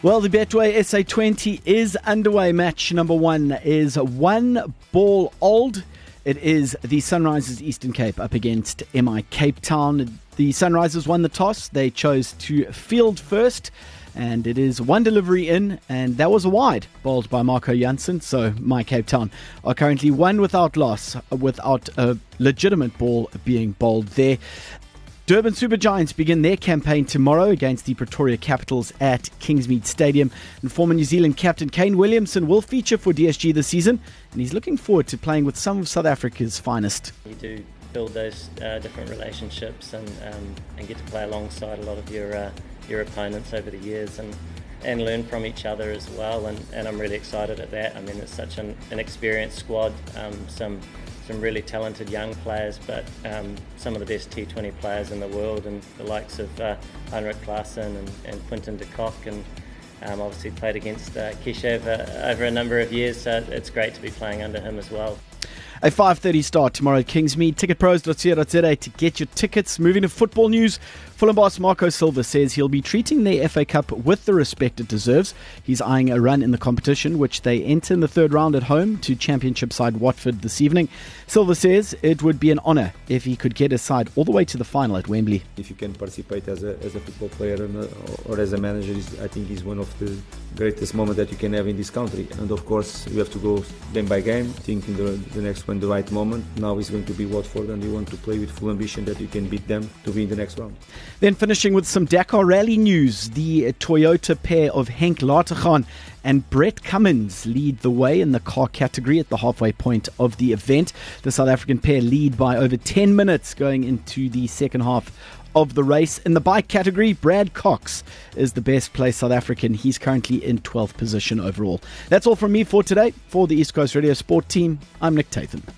Well, the Betway SA20 is underway. Match number 1 is 1 ball old. It is the Sunrisers Eastern Cape up against MI Cape Town. The Sunrisers won the toss. They chose to field first. And it is one delivery in, and that was a wide, bowled by Marco Jansen. So MI Cape Town are currently one without loss, without a legitimate ball being bowled there. Durban Super Giants begin their campaign tomorrow against the Pretoria Capitals at Kingsmead Stadium. And former New Zealand captain Kane Williamson will feature for DSG this season, and he's looking forward to playing with some of South Africa's finest. You do build those different relationships and get to play alongside a lot of your opponents over the years and learn from each other as well. And I'm really excited at that. I mean, it's such an experienced squad, some really talented young players, but some of the best T20 players in the world, and the likes of Heinrich Klaasen and Quinton de Kock, and obviously played against Keshav over a number of years, so it's great to be playing under him as well. A 5:30 start tomorrow at Kingsmead. Ticketpros.co.za to get your tickets. Moving to football news, Fulham boss Marco Silva says he'll be treating the FA Cup with the respect it deserves. He's eyeing a run in the competition, which they enter in the third round at home to Championship side Watford this evening. Silva says it would be an honour if he could get his side all the way to the final at Wembley. If you can participate as a football player or as a manager, I think is one of the greatest moments that you can have in this country. And of course, you have to go game by game, thinking the next one, the right moment. Now is going to be Watford, and you want to play with full ambition that you can beat them to be in the next round. Then finishing with some Dakar Rally news, the Toyota pair of Henk Latergan and Brett Cummins lead the way in the car category at the halfway point of the event. The South African pair lead by over 10 minutes going into the second half of the race. In the bike category, Brad Cox is the best placed South African. He's currently in 12th position overall. That's all from me for today. For the East Coast Radio Sport team, I'm Nick Tathan.